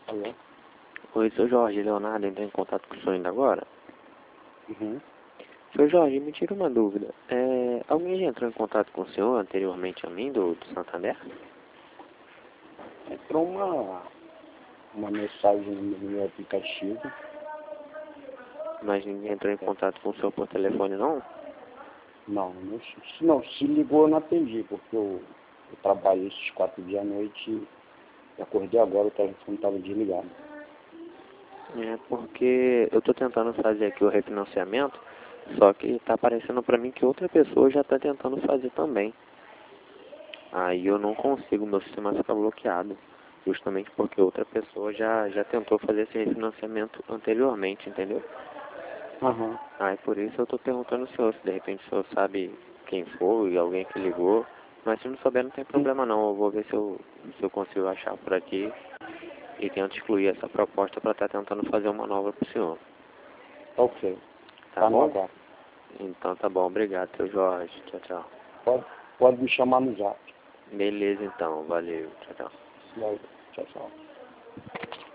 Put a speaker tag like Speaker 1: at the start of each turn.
Speaker 1: Alô?
Speaker 2: Oi, seu Jorge, Leonardo entrou em contato com o senhor ainda agora?
Speaker 1: Uhum.
Speaker 2: Seu Jorge, me tira uma dúvida. Alguém já entrou em contato com o senhor anteriormente a mim, do Santander?
Speaker 1: Entrou uma mensagem no meu aplicativo.
Speaker 2: Mas ninguém entrou em contato com o senhor por telefone, não?
Speaker 1: Não, se ligou eu não atendi, porque eu trabalho esses 4 dias à noite e acordei agora, o telefone estava desligado.
Speaker 2: É porque eu tô tentando fazer aqui o refinanciamento, só que tá aparecendo pra mim que outra pessoa já tá tentando fazer também. Aí eu não consigo, meu sistema fica bloqueado. Justamente porque outra pessoa já tentou fazer esse refinanciamento anteriormente, entendeu?
Speaker 1: Aham.
Speaker 2: Aí por isso eu tô perguntando ao senhor, se de repente o senhor sabe quem foi, alguém que ligou. Mas se não souber não tem problema não, eu vou ver se eu consigo achar por aqui e tento excluir essa proposta para estar tentando fazer uma nova pro senhor.
Speaker 1: Ok.
Speaker 2: Tá
Speaker 1: Tá no
Speaker 2: bom?
Speaker 1: aguardo.
Speaker 2: Então tá bom, obrigado, seu Jorge. Tchau, tchau.
Speaker 1: Pode me chamar no zap.
Speaker 2: Beleza então, valeu, tchau, tchau.
Speaker 1: Tchau, tchau.